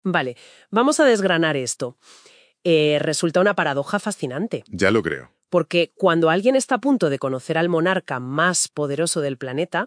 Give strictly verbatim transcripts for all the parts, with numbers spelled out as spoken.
Vale, vamos a desgranar esto. Eh, resulta una paradoja fascinante. Ya lo creo. Porque cuando alguien está a punto de conocer al monarca más poderoso del planeta,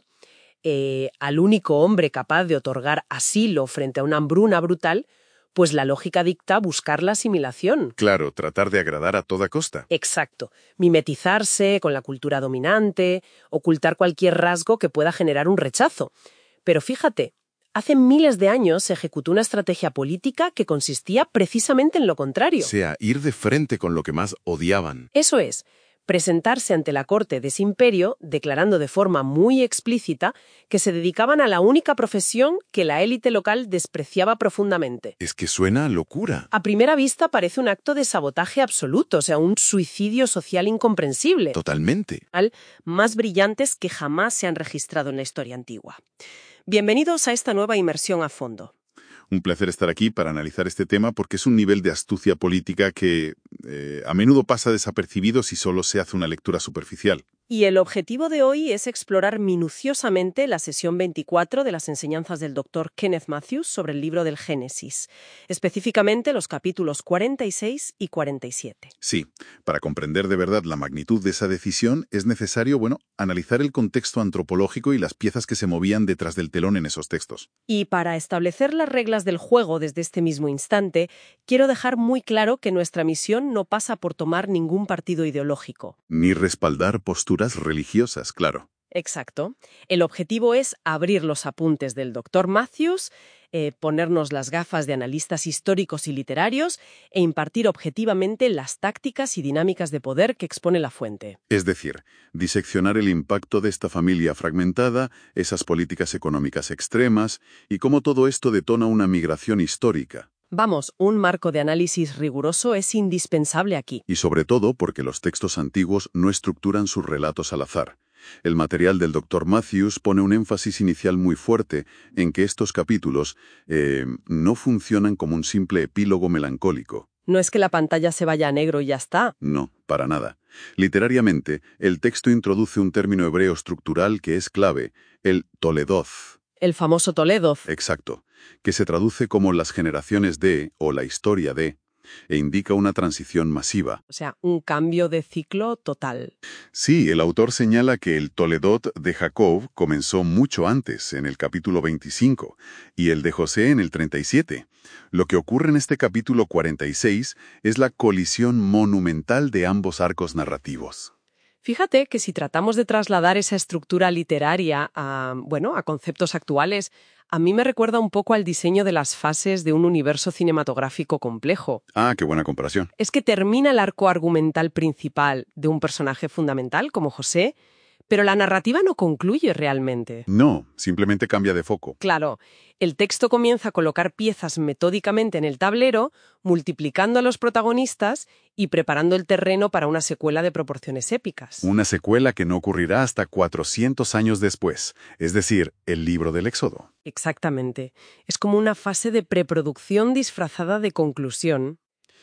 eh, al único hombre capaz de otorgar asilo frente a una hambruna brutal, pues la lógica dicta buscar la asimilación. Claro, tratar de agradar a toda costa. Exacto. Mimetizarse con la cultura dominante, ocultar cualquier rasgo que pueda generar un rechazo. Pero fíjate, hace miles de años se ejecutó una estrategia política que consistía precisamente en lo contrario. O sea, ir de frente con lo que más odiaban. Eso es, presentarse ante la corte de ese imperio declarando de forma muy explícita que se dedicaban a la única profesión que la élite local despreciaba profundamente. Es que suena a locura. A primera vista parece un acto de sabotaje absoluto, o sea, un suicidio social incomprensible. Totalmente. Más brillantes que jamás se han registrado en la historia antigua. Bienvenidos a esta nueva inmersión a fondo. Un placer estar aquí para analizar este tema porque es un nivel de astucia política que eh, a menudo pasa desapercibido si solo se hace una lectura superficial. Y el objetivo de hoy es explorar minuciosamente la sesión veinticuatro de las enseñanzas del doctor Kenneth Mathews sobre el libro del Génesis, específicamente los capítulos cuarenta y seis y cuarenta y siete. Sí, para comprender de verdad la magnitud de esa decisión es necesario, bueno, analizar el contexto antropológico y las piezas que se movían detrás del telón en esos textos. Y para establecer las reglas del juego desde este mismo instante, quiero dejar muy claro que nuestra misión no pasa por tomar ningún partido ideológico. Ni respaldar posturas religiosas, claro. Exacto. El objetivo es abrir los apuntes del doctor Mathews, eh, ponernos las gafas de analistas históricos y literarios e impartir objetivamente las tácticas y dinámicas de poder que expone la fuente. Es decir, diseccionar el impacto de esta familia fragmentada, esas políticas económicas extremas y cómo todo esto detona una migración histórica. Vamos, un marco de análisis riguroso es indispensable aquí. Y sobre todo porque los textos antiguos no estructuran sus relatos al azar. El material del doctor Mathews pone un énfasis inicial muy fuerte en que estos capítulos eh, no funcionan como un simple epílogo melancólico. No es que la pantalla se vaya a negro y ya está. No, para nada. Literariamente, el texto introduce un término hebreo estructural que es clave, el Toledoth. El famoso Toledoth. Exacto, que se traduce como las generaciones de o la historia de, e indica una transición masiva. O sea, un cambio de ciclo total. Sí, el autor señala que el Toledot de Jacob comenzó mucho antes, en el capítulo veinticinco, y el de José en el treinta y siete. Lo que ocurre en este capítulo cuarenta y seis es la colisión monumental de ambos arcos narrativos. Fíjate que si tratamos de trasladar esa estructura literaria a, bueno, a conceptos actuales, a mí me recuerda un poco al diseño de las fases de un universo cinematográfico complejo. Ah, qué buena comparación. Es que termina el arco argumental principal de un personaje fundamental, como José, pero la narrativa no concluye realmente. No, simplemente cambia de foco. Claro, el texto comienza a colocar piezas metódicamente en el tablero, multiplicando a los protagonistas y preparando el terreno para una secuela de proporciones épicas. Una secuela que no ocurrirá hasta cuatrocientos años después, es decir, el libro del Éxodo. Exactamente. Es como una fase de preproducción disfrazada de conclusión.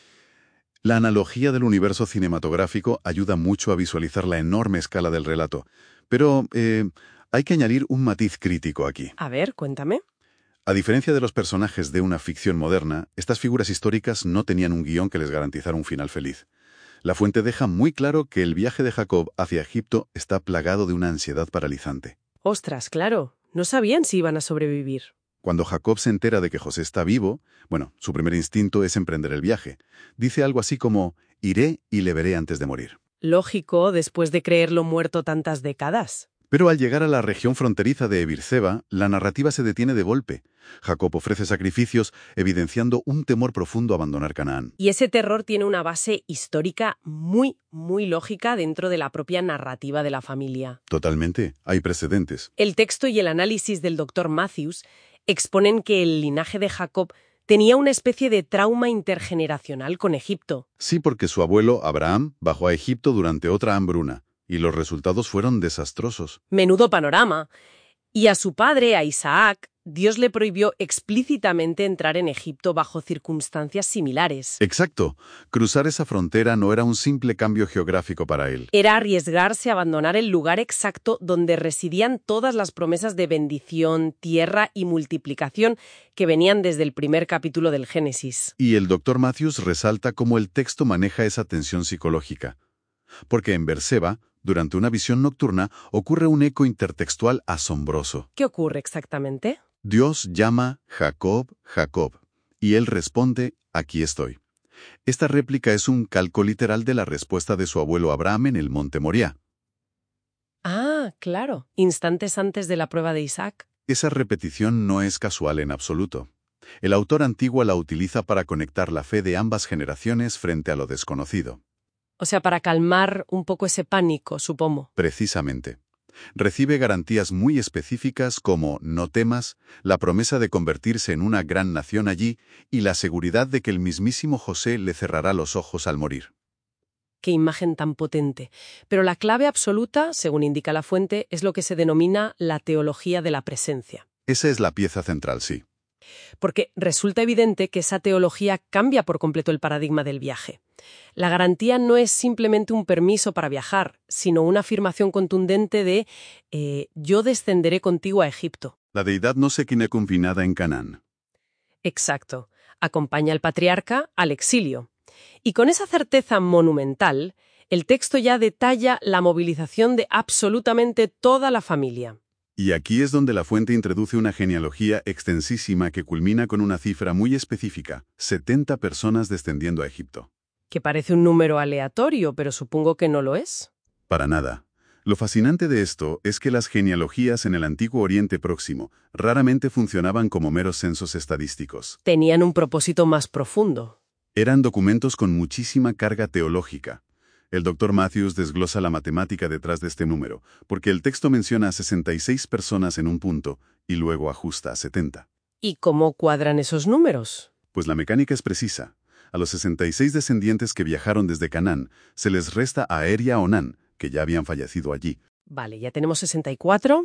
La analogía del universo cinematográfico ayuda mucho a visualizar la enorme escala del relato, pero eh, hay que añadir un matiz crítico aquí. A ver, cuéntame. A diferencia de los personajes de una ficción moderna, estas figuras históricas no tenían un guión que les garantizara un final feliz. La fuente deja muy claro que el viaje de Jacob hacia Egipto está plagado de una ansiedad paralizante. Ostras, claro. No sabían si iban a sobrevivir. Cuando Jacob se entera de que José está vivo, bueno, su primer instinto es emprender el viaje. Dice algo así como, iré y le veré antes de morir. Lógico, después de creerlo muerto tantas décadas. Pero al llegar a la región fronteriza de Beerseba, la narrativa se detiene de golpe. Jacob ofrece sacrificios, evidenciando un temor profundo a abandonar Canaán. Y ese terror tiene una base histórica muy, muy lógica dentro de la propia narrativa de la familia. Totalmente, hay precedentes. El texto y el análisis del doctor Mathews exponen que el linaje de Jacob tenía una especie de trauma intergeneracional con Egipto. Sí, porque su abuelo, Abraham, bajó a Egipto durante otra hambruna, y los resultados fueron desastrosos. Menudo panorama. Y a su padre, a Isaac, Dios le prohibió explícitamente entrar en Egipto bajo circunstancias similares. Exacto. Cruzar esa frontera no era un simple cambio geográfico para él. Era arriesgarse a abandonar el lugar exacto donde residían todas las promesas de bendición, tierra y multiplicación que venían desde el primer capítulo del Génesis. Y el doctor Matthews resalta cómo el texto maneja esa tensión psicológica. Porque en Berseba, durante una visión nocturna, ocurre un eco intertextual asombroso. ¿Qué ocurre exactamente? Dios llama Jacob, Jacob, y él responde, aquí estoy. Esta réplica es un calco literal de la respuesta de su abuelo Abraham en el monte Moriah. Ah, claro, instantes antes de la prueba de Isaac. Esa repetición no es casual en absoluto. El autor antiguo la utiliza para conectar la fe de ambas generaciones frente a lo desconocido. O sea, para calmar un poco ese pánico, supongo. Precisamente. Recibe garantías muy específicas como no temas, la promesa de convertirse en una gran nación allí y la seguridad de que el mismísimo José le cerrará los ojos al morir. Qué imagen tan potente. Pero la clave absoluta, según indica la fuente, es lo que se denomina la teología de la presencia. Esa es la pieza central, sí. Porque resulta evidente que esa teología cambia por completo el paradigma del viaje. La garantía no es simplemente un permiso para viajar, sino una afirmación contundente de eh, yo descenderé contigo a Egipto. La deidad no se queda confinada en Canaán. Exacto. Acompaña al patriarca al exilio. Y con esa certeza monumental, el texto ya detalla la movilización de absolutamente toda la familia. Y aquí es donde la fuente introduce una genealogía extensísima que culmina con una cifra muy específica, setenta personas descendiendo a Egipto. Que parece un número aleatorio, pero supongo que no lo es. Para nada. Lo fascinante de esto es que las genealogías en el Antiguo Oriente Próximo raramente funcionaban como meros censos estadísticos. Tenían un propósito más profundo. Eran documentos con muchísima carga teológica. El doctor Matthews desglosa la matemática detrás de este número, porque el texto menciona a sesenta y seis personas en un punto y luego ajusta a setenta. ¿Y cómo cuadran esos números? Pues la mecánica es precisa. A los sesenta y seis descendientes que viajaron desde Canaán, se les resta a Er y a Onán, que ya habían fallecido allí. Vale, ya tenemos sesenta y cuatro.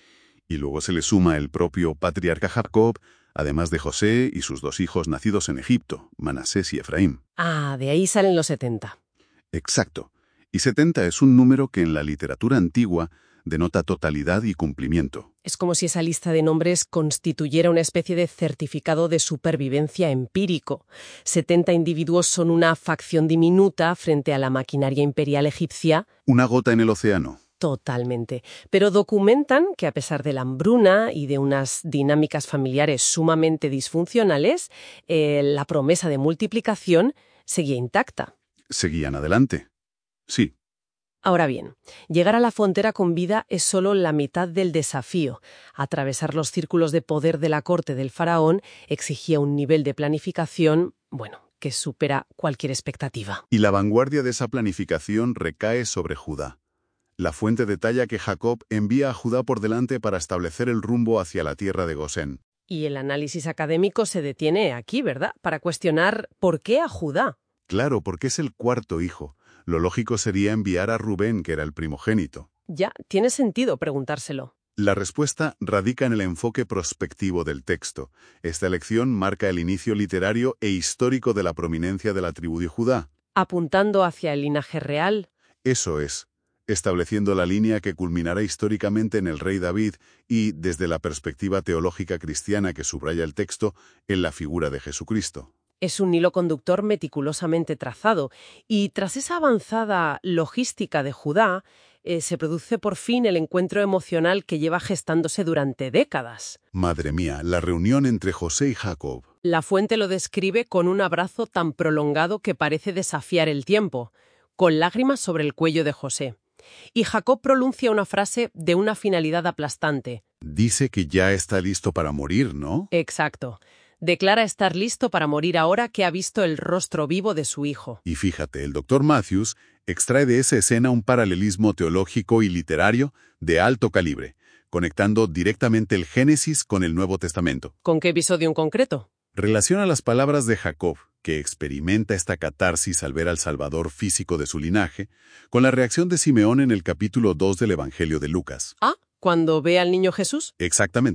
Y luego se le suma el propio patriarca Jacob, además de José y sus dos hijos nacidos en Egipto, Manasés y Efraín. Ah, de ahí salen los setenta. Exacto. Y setenta es un número que en la literatura antigua denota totalidad y cumplimiento. Es como si esa lista de nombres constituyera una especie de certificado de supervivencia empírico. setenta individuos son una facción diminuta frente a la maquinaria imperial egipcia. Una gota en el océano. Totalmente. Pero documentan que a pesar de la hambruna y de unas dinámicas familiares sumamente disfuncionales, eh, la promesa de multiplicación seguía intacta. Seguían adelante. Sí. Ahora bien, llegar a la frontera con vida es solo la mitad del desafío. Atravesar los círculos de poder de la corte del faraón exigía un nivel de planificación, bueno, que supera cualquier expectativa. Y la vanguardia de esa planificación recae sobre Judá. La fuente detalla que Jacob envía a Judá por delante para establecer el rumbo hacia la tierra de Gosén. Y el análisis académico se detiene aquí, ¿verdad? Para cuestionar ¿por qué a Judá? Claro, porque es el cuarto hijo. Lo lógico sería enviar a Rubén, que era el primogénito. Ya, tiene sentido preguntárselo. La respuesta radica en el enfoque prospectivo del texto. Esta elección marca el inicio literario e histórico de la prominencia de la tribu de Judá. Apuntando hacia el linaje real. Eso es, estableciendo la línea que culminará históricamente en el rey David y, desde la perspectiva teológica cristiana que subraya el texto, en la figura de Jesucristo. Es un hilo conductor meticulosamente trazado, y tras esa avanzada logística de Judá, eh, se produce por fin el encuentro emocional que lleva gestándose durante décadas. Madre mía, la reunión entre José y Jacob. La fuente lo describe con un abrazo tan prolongado que parece desafiar el tiempo, con lágrimas sobre el cuello de José. Y Jacob pronuncia una frase de una finalidad aplastante. Dice que ya está listo para morir, ¿no? Exacto. Declara estar listo para morir ahora que ha visto el rostro vivo de su hijo. Y fíjate, el doctor Matthews extrae de esa escena un paralelismo teológico y literario de alto calibre, conectando directamente el Génesis con el Nuevo Testamento. ¿Con qué episodio en concreto? Relaciona las palabras de Jacob, que experimenta esta catarsis al ver al Salvador físico de su linaje, con la reacción de Simeón en el capítulo dos del Evangelio de Lucas. Ah, ¿cuando ve al niño Jesús? Exactamente.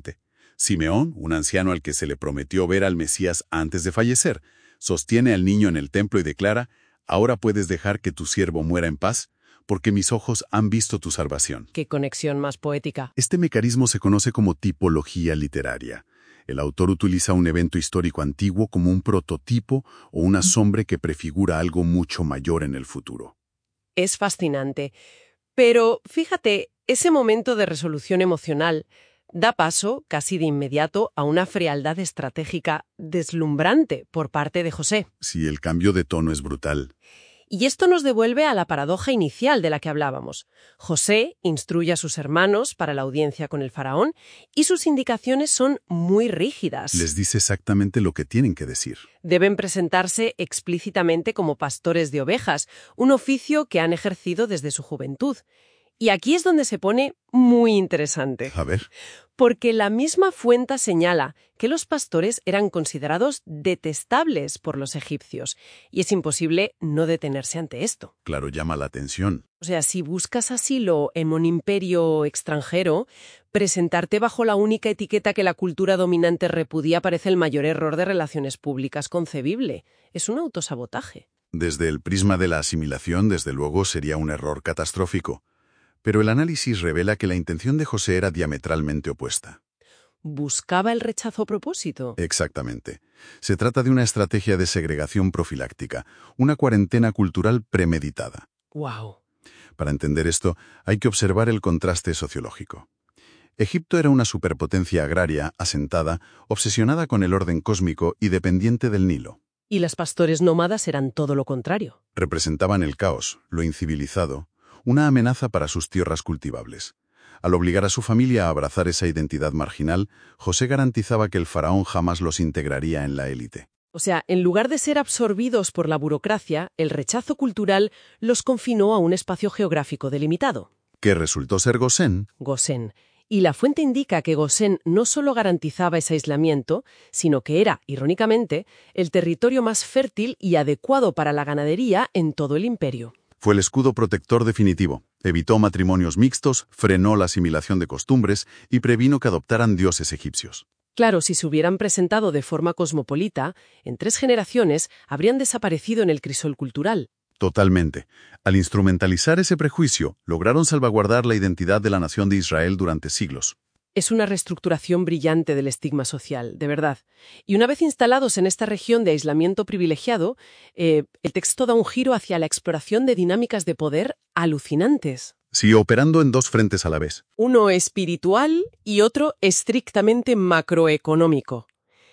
Simeón, un anciano al que se le prometió ver al Mesías antes de fallecer, sostiene al niño en el templo y declara: «Ahora puedes dejar que tu siervo muera en paz, porque mis ojos han visto tu salvación». Qué conexión más poética. Este mecanismo se conoce como tipología literaria. El autor utiliza un evento histórico antiguo como un prototipo o una sombra que prefigura algo mucho mayor en el futuro. Es fascinante. Pero fíjate, ese momento de resolución emocional da paso, casi de inmediato, a una frialdad estratégica deslumbrante por parte de José. Sí, el cambio de tono es brutal. Y esto nos devuelve a la paradoja inicial de la que hablábamos. José instruye a sus hermanos para la audiencia con el faraón y sus indicaciones son muy rígidas. Les dice exactamente lo que tienen que decir. Deben presentarse explícitamente como pastores de ovejas, un oficio que han ejercido desde su juventud. Y aquí es donde se pone muy interesante. A ver. Porque la misma fuente señala que los pastores eran considerados detestables por los egipcios, y es imposible no detenerse ante esto. Claro, llama la atención. O sea, si buscas asilo en un imperio extranjero, presentarte bajo la única etiqueta que la cultura dominante repudia parece el mayor error de relaciones públicas concebible. Es un autosabotaje. Desde el prisma de la asimilación, desde luego, sería un error catastrófico. Pero el análisis revela que la intención de José era diametralmente opuesta. ¿Buscaba el rechazo a propósito? Exactamente. Se trata de una estrategia de segregación profiláctica, una cuarentena cultural premeditada. ¡Wow! Para entender esto, hay que observar el contraste sociológico. Egipto era una superpotencia agraria, asentada, obsesionada con el orden cósmico y dependiente del Nilo. Y las pastores nómadas eran todo lo contrario. Representaban el caos, lo incivilizado, una amenaza para sus tierras cultivables. Al obligar a su familia a abrazar esa identidad marginal, José garantizaba que el faraón jamás los integraría en la élite. O sea, en lugar de ser absorbidos por la burocracia, el rechazo cultural los confinó a un espacio geográfico delimitado. ¿Qué resultó ser Gosén? Gosén. Y la fuente indica que Gosén no solo garantizaba ese aislamiento, sino que era, irónicamente, el territorio más fértil y adecuado para la ganadería en todo el imperio. Fue el escudo protector definitivo. Evitó matrimonios mixtos, frenó la asimilación de costumbres y previno que adoptaran dioses egipcios. Claro, si se hubieran presentado de forma cosmopolita, en tres generaciones habrían desaparecido en el crisol cultural. Totalmente. Al instrumentalizar ese prejuicio, lograron salvaguardar la identidad de la nación de Israel durante siglos. Es una reestructuración brillante del estigma social, de verdad. Y una vez instalados en esta región de aislamiento privilegiado, eh, el texto da un giro hacia la exploración de dinámicas de poder alucinantes. Sí, operando en dos frentes a la vez. Uno espiritual y otro estrictamente macroeconómico.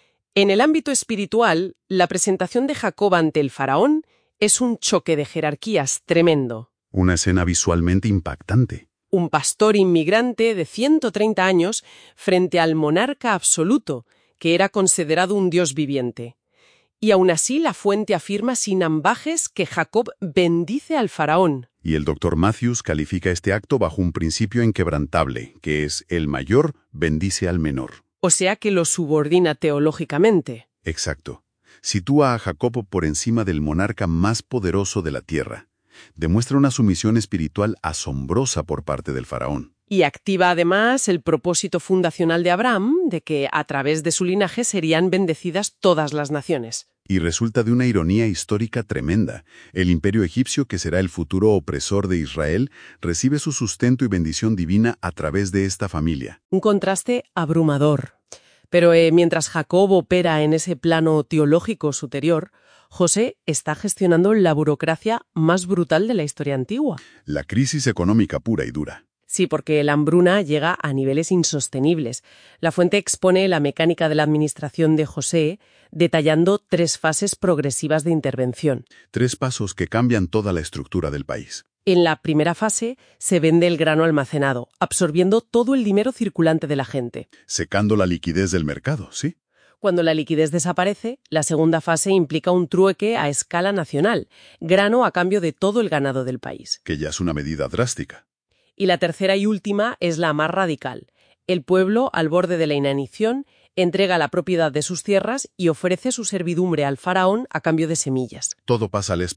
En el ámbito espiritual, la presentación de Jacob ante el faraón es un choque de jerarquías tremendo. Una escena visualmente impactante. Un pastor inmigrante de ciento treinta años frente al monarca absoluto, que era considerado un dios viviente. Y aún así la fuente afirma sin ambajes que Jacob bendice al faraón. Y el doctor Matthews califica este acto bajo un principio inquebrantable, que es el mayor bendice al menor. O sea que lo subordina teológicamente. Exacto. Sitúa a Jacob por encima del monarca más poderoso de la tierra. Demuestra una sumisión espiritual asombrosa por parte del faraón. Y activa además el propósito fundacional de Abraham de que a través de su linaje serían bendecidas todas las naciones. Y resulta de una ironía histórica tremenda. El imperio egipcio, que será el futuro opresor de Israel, recibe su sustento y bendición divina a través de esta familia. Un contraste abrumador. Pero eh, mientras Jacob opera en ese plano teológico superior, José está gestionando la burocracia más brutal de la historia antigua. La crisis económica pura y dura. Sí, porque la hambruna llega a niveles insostenibles. La fuente expone la mecánica de la administración de José, detallando tres fases progresivas de intervención. Tres pasos que cambian toda la estructura del país. En la primera fase se vende el grano almacenado, absorbiendo todo el dinero circulante de la gente. Secando la liquidez del mercado, ¿sí? Cuando la liquidez desaparece, la segunda fase implica un trueque a escala nacional, grano a cambio de todo el ganado del país. Que ya es una medida drástica. Y la tercera y última es la más radical. El pueblo, al borde de la inanición, entrega la propiedad de sus tierras y ofrece su servidumbre al faraón a cambio de semillas. Todo pasa al Estado.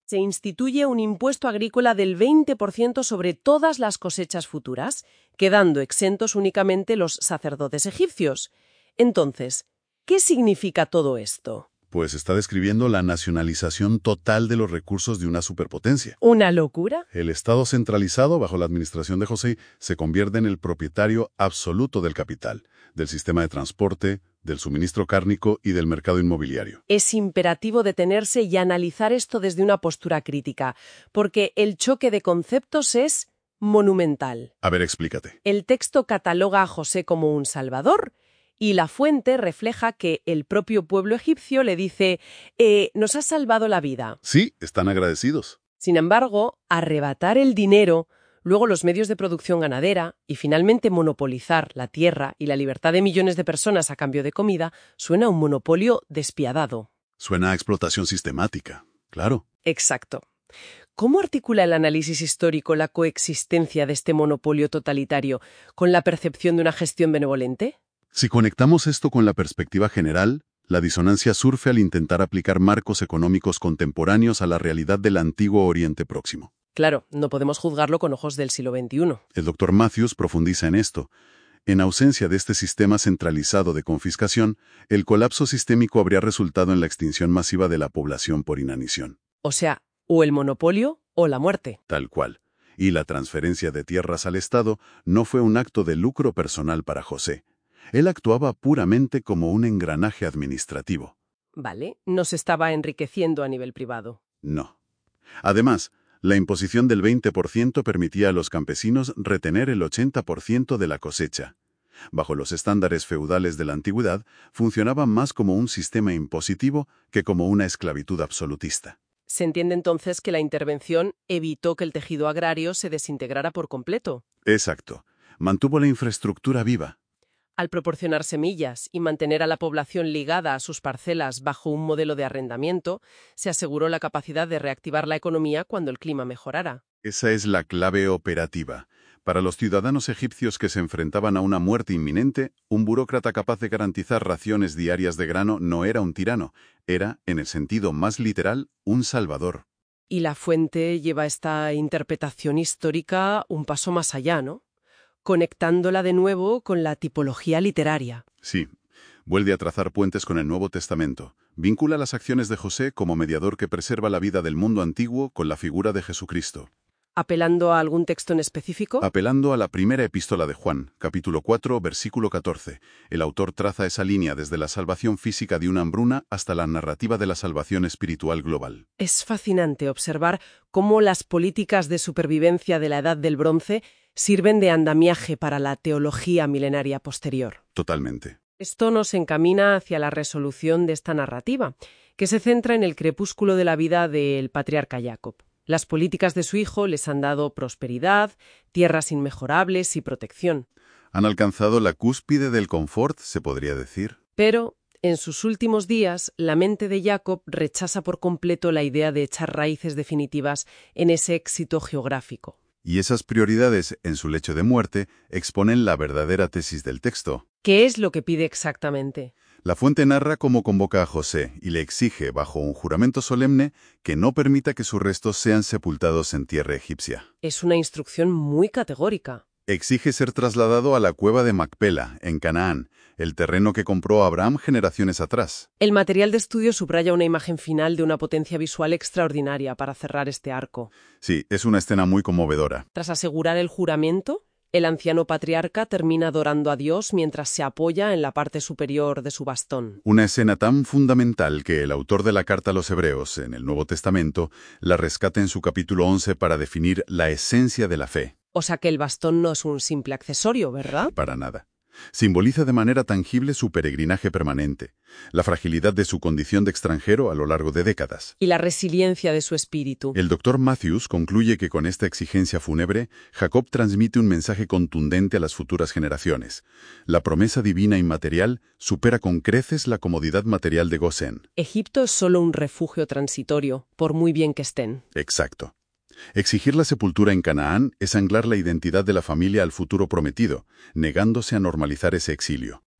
Se instituye un impuesto agrícola del veinte por ciento sobre todas las cosechas futuras, quedando exentos únicamente los sacerdotes egipcios. Entonces, ¿qué significa todo esto? Pues está describiendo la nacionalización total de los recursos de una superpotencia. ¿Una locura? El Estado centralizado, bajo la administración de José, se convierte en el propietario absoluto del capital, del sistema de transporte, del suministro cárnico y del mercado inmobiliario. Es imperativo detenerse y analizar esto desde una postura crítica, porque el choque de conceptos es monumental. A ver, explícate. El texto cataloga a José como un salvador, y la fuente refleja que el propio pueblo egipcio le dice, eh, nos has salvado la vida. Sí, están agradecidos. Sin embargo, arrebatar el dinero, luego los medios de producción ganadera y finalmente monopolizar la tierra y la libertad de millones de personas a cambio de comida, suena a un monopolio despiadado. Suena a explotación sistemática, claro. Exacto. ¿Cómo articula el análisis histórico la coexistencia de este monopolio totalitario con la percepción de una gestión benevolente? Si conectamos esto con la perspectiva general, la disonancia surge al intentar aplicar marcos económicos contemporáneos a la realidad del antiguo Oriente Próximo. Claro, no podemos juzgarlo con ojos del siglo veintiuno. El doctor Matthews profundiza en esto. En ausencia de este sistema centralizado de confiscación, el colapso sistémico habría resultado en la extinción masiva de la población por inanición. O sea, o el monopolio o la muerte. Tal cual. Y la transferencia de tierras al Estado no fue un acto de lucro personal para José. Él actuaba puramente como un engranaje administrativo. Vale, no se estaba enriqueciendo a nivel privado. No. Además, la imposición del veinte por ciento permitía a los campesinos retener el ochenta por ciento de la cosecha. Bajo los estándares feudales de la antigüedad, funcionaba más como un sistema impositivo que como una esclavitud absolutista. Se entiende entonces que la intervención evitó que el tejido agrario se desintegrara por completo. Exacto. Mantuvo la infraestructura viva. Al proporcionar semillas y mantener a la población ligada a sus parcelas bajo un modelo de arrendamiento, se aseguró la capacidad de reactivar la economía cuando el clima mejorara. Esa es la clave operativa. Para los ciudadanos egipcios que se enfrentaban a una muerte inminente, un burócrata capaz de garantizar raciones diarias de grano no era un tirano, era, en el sentido más literal, un salvador. Y la fuente lleva esta interpretación histórica un paso más allá, ¿no? Conectándola de nuevo con la tipología literaria. Sí, vuelve a trazar puentes con el Nuevo Testamento. Vincula las acciones de José como mediador que preserva la vida del mundo antiguo con la figura de Jesucristo. ¿Apelando a algún texto en específico? Apelando a la primera epístola de Juan, capítulo cuatro, versículo catorce. El autor traza esa línea desde la salvación física de una hambruna hasta la narrativa de la salvación espiritual global. Es fascinante observar cómo las políticas de supervivencia de la Edad del Bronce sirven de andamiaje para la teología milenaria posterior. Totalmente. Esto nos encamina hacia la resolución de esta narrativa, que se centra en el crepúsculo de la vida del patriarca Jacob. Las políticas de su hijo les han dado prosperidad, tierras inmejorables y protección. Han alcanzado la cúspide del confort, se podría decir. Pero, en sus últimos días, la mente de Jacob rechaza por completo la idea de echar raíces definitivas en ese éxito geográfico. Y esas prioridades, en su lecho de muerte, exponen la verdadera tesis del texto. ¿Qué es lo que pide exactamente? La fuente narra cómo convoca a José y le exige, bajo un juramento solemne, que no permita que sus restos sean sepultados en tierra egipcia. Es una instrucción muy categórica. Exige ser trasladado a la cueva de Macpela, en Canaán, el terreno que compró Abraham generaciones atrás. El material de estudio subraya una imagen final de una potencia visual extraordinaria para cerrar este arco. Sí, es una escena muy conmovedora. Tras asegurar el juramento, el anciano patriarca termina adorando a Dios mientras se apoya en la parte superior de su bastón. Una escena tan fundamental que el autor de la carta a los Hebreos, en el Nuevo Testamento, la rescata en su capítulo once para definir la esencia de la fe. O sea que el bastón no es un simple accesorio, ¿verdad? Para nada. Simboliza de manera tangible su peregrinaje permanente, la fragilidad de su condición de extranjero a lo largo de décadas. Y la resiliencia de su espíritu. El doctor Matthews concluye que con esta exigencia fúnebre, Jacob transmite un mensaje contundente a las futuras generaciones. La promesa divina inmaterial supera con creces la comodidad material de Gosén. Egipto es solo un refugio transitorio, por muy bien que estén. Exacto. Exigir la sepultura en Canaán es anclar la identidad de la familia al futuro prometido, negándose a normalizar ese exilio.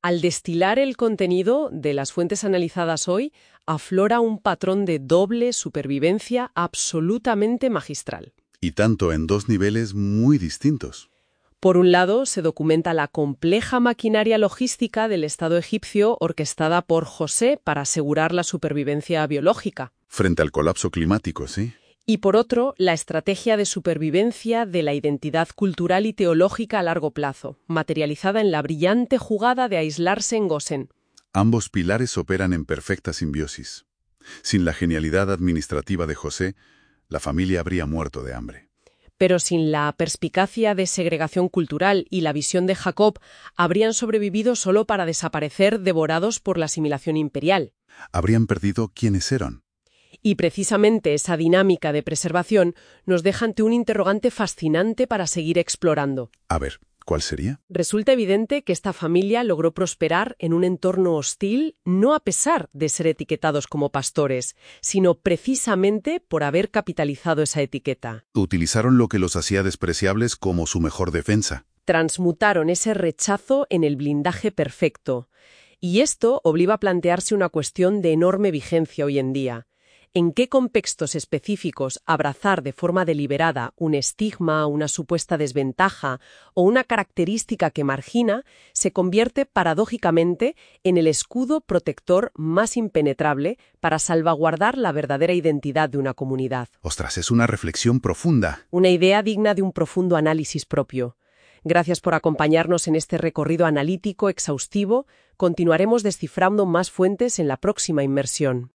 Al destilar el contenido de las fuentes analizadas hoy, aflora un patrón de doble supervivencia absolutamente magistral. Y tanto en dos niveles muy distintos. Por un lado, se documenta la compleja maquinaria logística del Estado egipcio orquestada por José para asegurar la supervivencia biológica. Frente al colapso climático, sí. Y por otro, la estrategia de supervivencia de la identidad cultural y teológica a largo plazo, materializada en la brillante jugada de aislarse en Gosén. Ambos pilares operan en perfecta simbiosis. Sin la genialidad administrativa de José, la familia habría muerto de hambre. Pero sin la perspicacia de segregación cultural y la visión de Jacob, habrían sobrevivido solo para desaparecer devorados por la asimilación imperial. Habrían perdido quiénes eran. Y precisamente esa dinámica de preservación nos deja ante un interrogante fascinante para seguir explorando. A ver, ¿cuál sería? Resulta evidente que esta familia logró prosperar en un entorno hostil, no a pesar de ser etiquetados como pastores, sino precisamente por haber capitalizado esa etiqueta. Utilizaron lo que los hacía despreciables como su mejor defensa. Transmutaron ese rechazo en el blindaje perfecto. Y esto obliga a plantearse una cuestión de enorme vigencia hoy en día. ¿En qué contextos específicos abrazar de forma deliberada un estigma, una supuesta desventaja o una característica que margina se convierte paradójicamente en el escudo protector más impenetrable para salvaguardar la verdadera identidad de una comunidad? Ostras, es una reflexión profunda. Una idea digna de un profundo análisis propio. Gracias por acompañarnos en este recorrido analítico exhaustivo. Continuaremos descifrando más fuentes en la próxima inmersión.